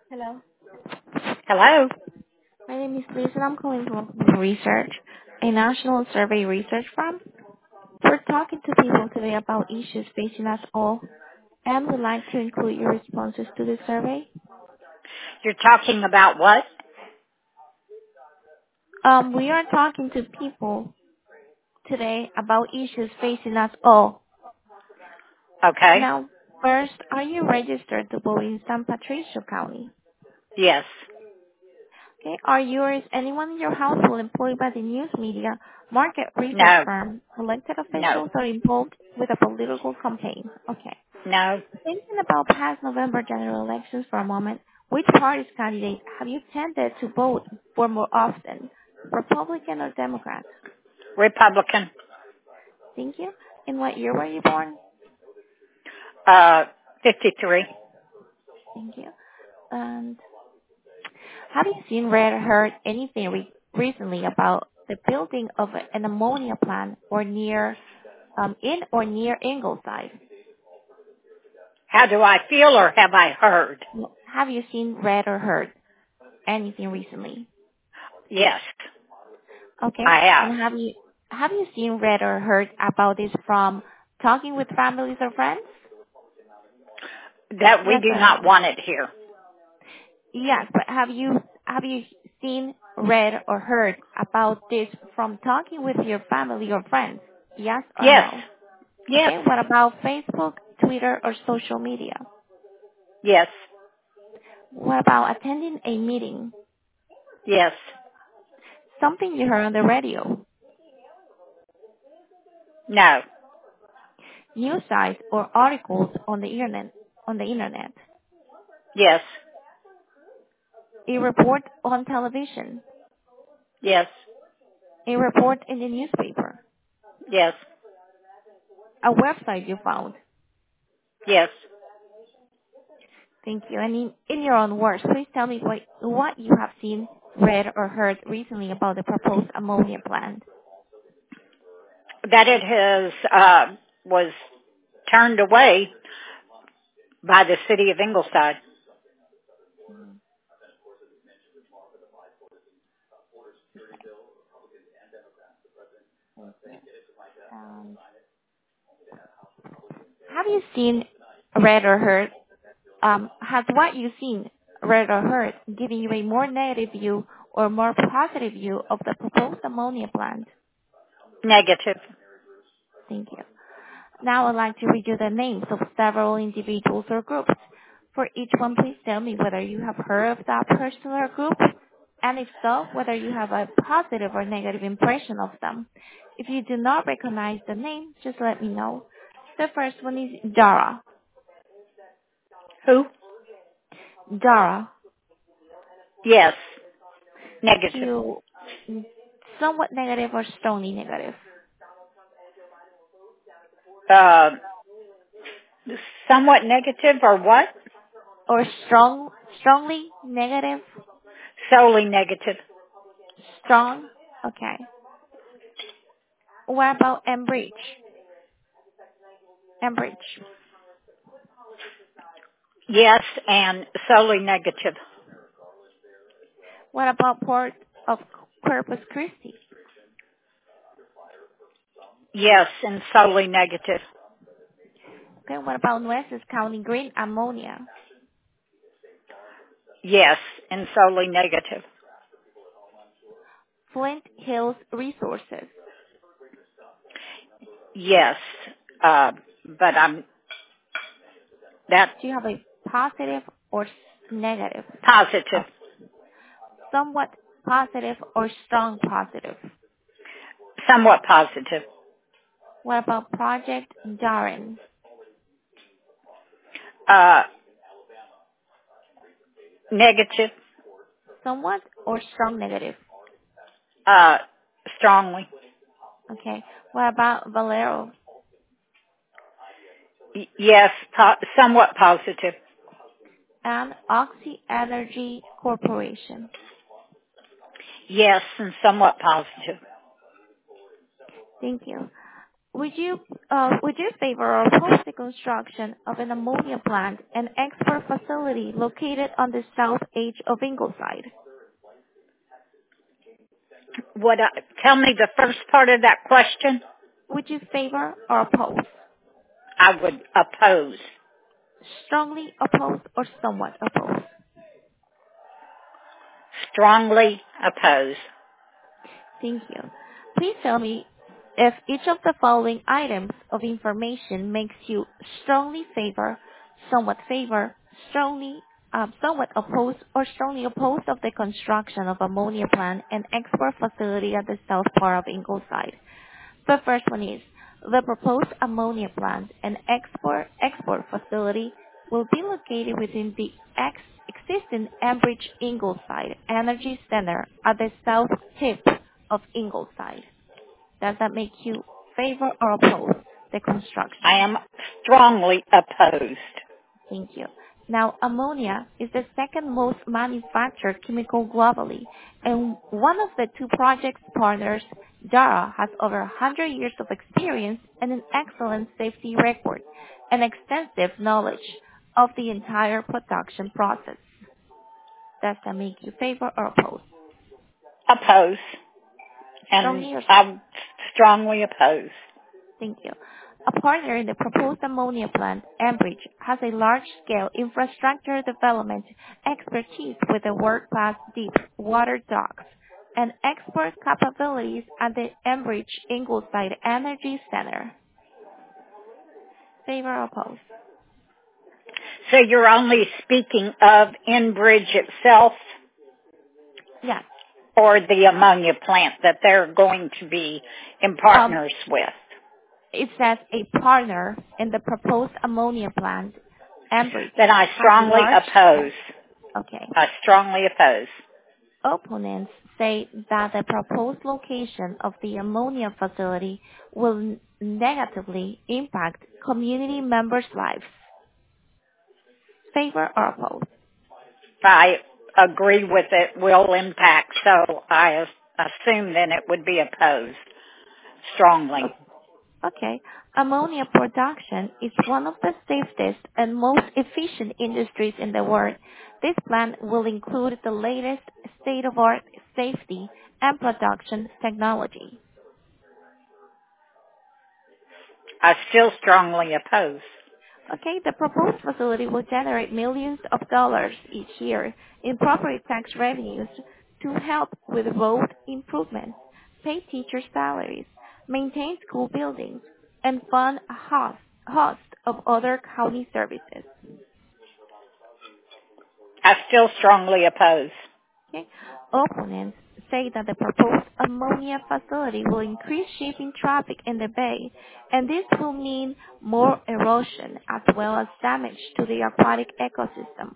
Hello. Hello? My name is Liz and I'm calling from Open Research, a national survey research firm. We're talking to people today about issues facing us all and would like to include your responses to the survey. You're talking about what? We are talking to people today about issues facing us all. Okay. Now, first, are you registered to vote in San Patricio County? Yes. Okay. Are you or is anyone in your household employed by the news media, market research No. firm, elected No. officials, or involved with a political campaign? Okay. No. Thinking about past November general elections for a moment, which party's candidate have you tended to vote for more often, Republican or Democrat? Republican. Thank you. In what year were you born? 53. Thank you. And have you seen, read, or heard anything recently about the building of an ammonia plant or near, in or near Ingleside? How do I feel or have I heard? Have you seen, read, or heard anything recently? Yes. Okay. I have. And have you seen, read, or heard about this from talking with families or friends? That we Yes do or not no? want it here. Yes, but have you seen, read, or heard about this from talking with your family or friends? Yes or Yes. no? Yes. Okay. What about Facebook, Twitter, or social media? Yes. What about attending a meeting? Yes. Something you heard on the radio, No. news sites, or articles on the internet? On the internet, Yes. a report on television, Yes. a report in the newspaper, Yes. a website you found. Yes. Thank you. And in your own words, please tell me what you have seen, read, or heard recently about the proposed ammonia plant. That it has, was turned away by the city of Ingleside. Thank you. Um, have you seen, read, or heard? Has what you've seen, read, or heard given you a more negative view or more positive view of the proposed ammonia plant? Negative. Thank you. Now I'd like to read you the names of several individuals or groups. For each one, please tell me whether you have heard of that person or group, and if so, whether you have a positive or negative impression of them. If you do not recognize the name, just let me know. The first one is Dara. Who? Dara. Yes. Negative. You somewhat negative or strongly negative? Uh, somewhat negative or what? Or strongly negative? Solely negative. Strong? Okay. What about Enbridge? Enbridge. Yes, and solely negative. What about Port of Corpus Christi? Yes, and solely negative. Okay, what about Nueces County Green Ammonia? Yes, and solely negative. Flint Hills Resources. Yes, but I'm that Do you have a positive or negative? positive. Of somewhat positive or strong positive? Somewhat positive. What about Project Darren? Uh, negative. Somewhat or strong negative? Uh, strongly. Okay. What about Valero? Yes, somewhat positive. And Oxy Energy Corporation. Yes, and somewhat positive. Thank you. Would you favor or oppose the construction of an ammonia plant and export facility located on the south edge of Ingleside? Tell me the first part of that question. Would you favor or oppose? I would oppose. Strongly oppose or somewhat oppose? Strongly oppose. Thank you. Please tell me if each of the following items of information makes you strongly favor, somewhat oppose, or strongly opposed of the construction of ammonia plant and export facility at the south part of Ingleside. The first one is the proposed ammonia plant and export facility will be located within the existing Enbridge Ingleside Energy Center at the south tip of Ingleside. Does that make you favor or oppose the construction? I am strongly opposed. Thank you. Now, ammonia is the second most manufactured chemical globally, and one of the two project partners, Dara, has over 100 years of experience and an excellent safety record and extensive knowledge of the entire production process. Does that make you favor or oppose? Oppose. And I'm strongly opposed. Thank you. A partner in the proposed ammonia plant, Enbridge, has a large-scale infrastructure development expertise with a world-class deep water docks and export capabilities at the Enbridge Ingleside Energy Center. Favor or oppose? So you're only speaking of Enbridge itself? Yes. Or the ammonia plant that they're going to be in partners with? It says a partner in the proposed ammonia plant, Enbridge. Then I strongly oppose. Okay. I strongly oppose. Opponents say that the proposed location of the ammonia facility will negatively impact community members' lives. Favor or oppose? I agree with it will impact, so I assume then it would be opposed strongly. Okay. Ammonia production is one of the safest and most efficient industries in the world. This plant will include the latest state-of-the-art safety and production technology. I still strongly oppose. Okay, the proposed facility will generate millions of dollars each year in property tax revenues to help with road improvements, pay teacher salaries, maintain school buildings, and fund a host of other county services. I still strongly oppose. Okay. Opponents say that the proposed ammonia facility will increase shipping traffic in the bay, and this will mean more erosion as well as damage to the aquatic ecosystem.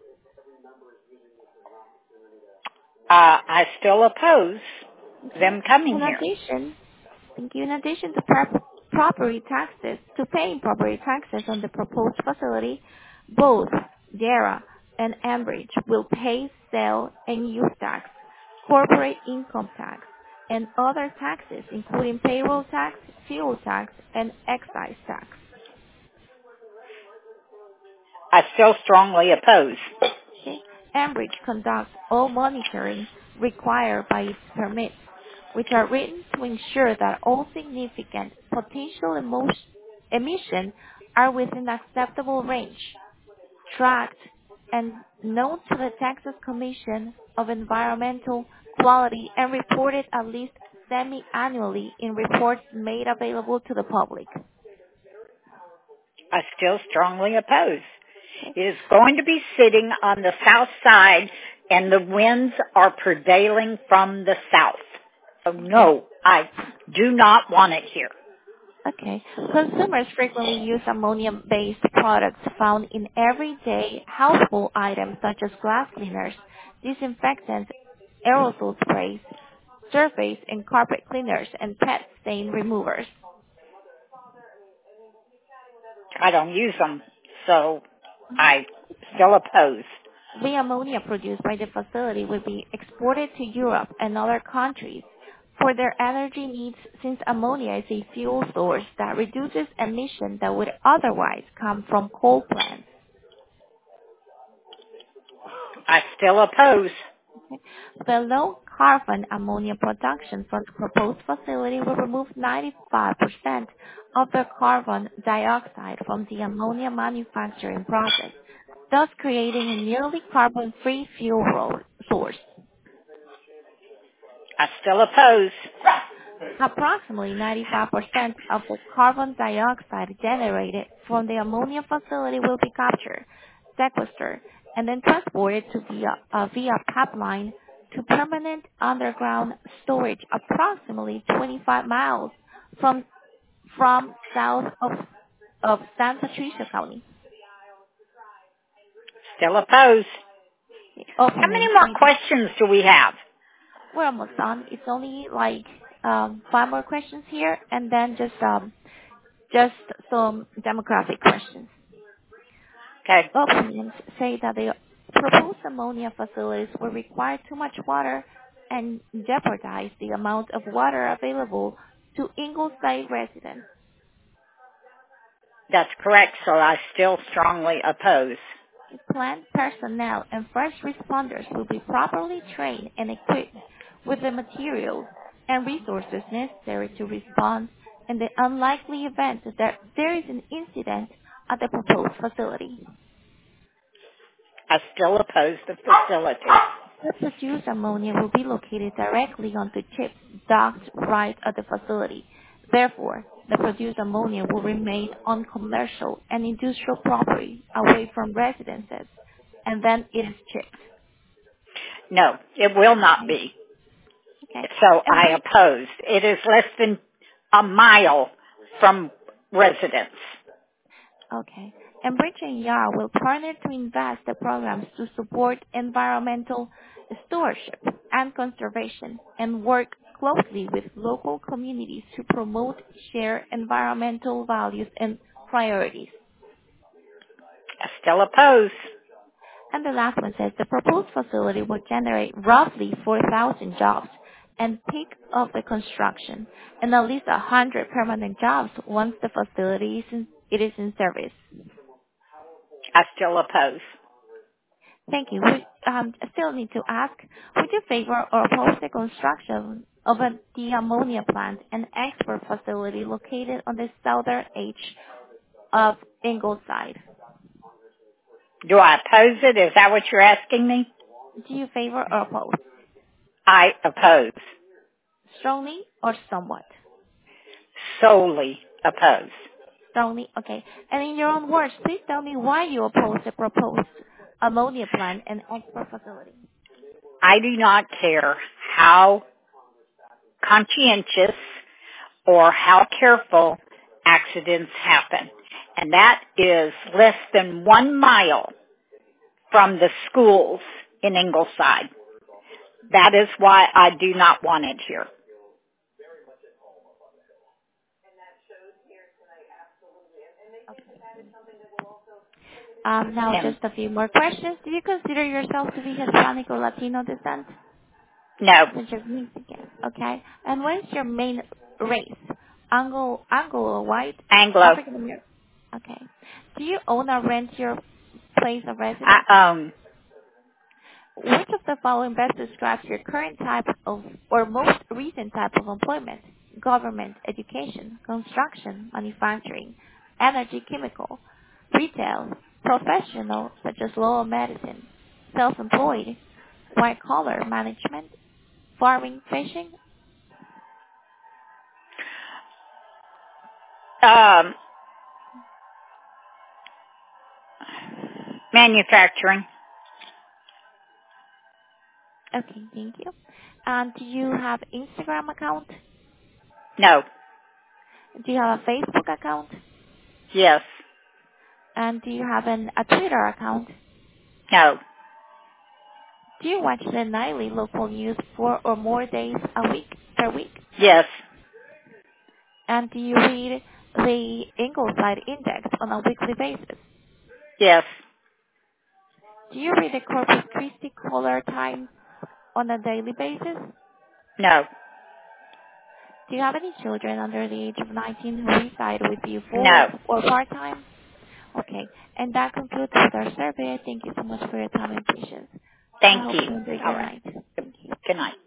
I still oppose them coming here. In addition to paying property taxes on the proposed facility, both DARA and Enbridge will pay sale and use tax, corporate income tax, and other taxes, including payroll tax, fuel tax, and excise tax. I still strongly oppose. Okay. Enbridge conducts all monitoring required by its permits, which are written to ensure that all significant potential emissions are within acceptable range, tracked, and known to the Texas Commission of Environmental Quality and reported at least semi-annually in reports made available to the public. I still strongly oppose. It is going to be sitting on the south side, and the winds are prevailing from the south. So no, I do not want it here. Okay. Consumers frequently use ammonia-based products found in everyday household items such as glass cleaners, disinfectants, aerosol sprays, surface and carpet cleaners, and pet stain removers. I don't use them, so I still oppose. The ammonia produced by the facility will be exported to Europe and other countries for their energy needs, since ammonia is a fuel source that reduces emission that would otherwise come from coal plants. I still oppose. The low-carbon ammonia production from the proposed facility will remove 95% of the carbon dioxide from the ammonia manufacturing process, thus creating a nearly carbon-free fuel source. I still oppose. Approximately 95% of the carbon dioxide generated from the ammonia facility will be captured, sequestered, and then transported via pipeline to permanent underground storage approximately 25 miles from south of San Patricio County. Still oppose. Okay, How many ma'am. more Thank you. questions do we have? We're almost done. It's only like 5 more questions here, and then just some demographic questions. Okay. Opinions say that the proposed ammonia facilities will require too much water and jeopardize the amount of water available to Ingleside residents. That's correct, so I still strongly oppose. Plant personnel and first responders will be properly trained and equipped with the materials and resources necessary to respond in the unlikely event that there is an incident at the proposed facility. I still oppose the facility. The produced ammonia will be located directly on the chips docked right at the facility. Therefore, the produced ammonia will remain on commercial and industrial property away from residences, and then it is shipped. No, it will not be. Okay. So And I oppose. It is less than a mile from residence. okay. And Bridge and Yard will partner to invest the programs to support environmental stewardship and conservation and work closely with local communities to promote shared environmental values and priorities. I still oppose. And the last one says the proposed facility will generate roughly 4,000 jobs and peak of the construction and at least 100 permanent jobs once the facility is in service. I still oppose. Thank you. We still need to ask, would you favor or oppose the construction of the ammonia plant and export facility located on the southern edge of Ingleside? Do I oppose it? Is that what you're asking me? Do you favor or oppose? I oppose. Strongly or somewhat? Solely oppose. Strongly, okay. And in your own words, please tell me why you oppose the proposed ammonia plant and export facility. I do not care how conscientious or how careful accidents happen. And that is less than 1 mile from the schools in Ingleside. That is why I do not want it here. Now just a few more questions. Do you consider yourself to be Hispanic or Latino descent? No. Which is Mexican, okay. And what is your main race? Anglo, white, Anglo. African American. Okay. Do you own or rent your place of residence? I own. Which of the following best describes your current type of or most recent type of employment? Government, education, construction, manufacturing, energy, chemical, retail, professional such as law or medicine, self-employed, white-collar management, farming, fishing. Manufacturing. Okay, thank you. And do you have Instagram account? No. Do you have a Facebook account? Yes. And do you have a Twitter account? No. Do you watch the nightly local news 4 or more days per week? Yes. And do you read the Ingleside Index on a weekly basis? Yes. Do you read the Corpus Christi Caller Times on a daily basis? No. Do you have any children under the age of 19 who reside with you full No. or part-time? Okay. And that concludes with our survey. Thank you so much for your time and patience. I Thank hope you. you enjoy All your right. night. Thank you. Good night.